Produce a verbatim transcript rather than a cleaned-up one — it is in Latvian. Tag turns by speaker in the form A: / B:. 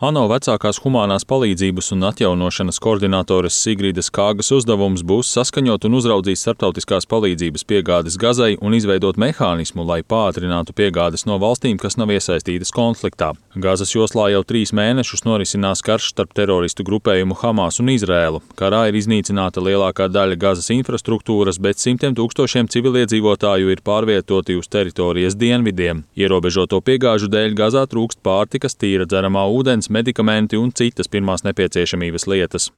A: ANO vecākās humānās palīdzības un atjaunošanas koordinātores Sigridas Kāgas uzdevums būs saskaņot un uzraudzīt starptautiskās palīdzības piegādes Gazai un izveidot mehānismu, lai pātrinātu piegādes no valstīm, kas nav iesaistītas konfliktā. Gazas joslā jau trīs mēnešus norisinās karš starp teroristu grupējumu Hamas un Izrēlu. Karā ir iznīcināta lielākā daļa Gazas infrastruktūras, bet simtiem tūkstošiem civiliedzīvotāju ir pārvietoti uz teritorijas dienvidiem. Ierobežoto piegāžu dēļ Gazā trūkst pārtikas, tīra dzeramā ūdens, medikamenti un citas pirmās nepieciešamības lietas.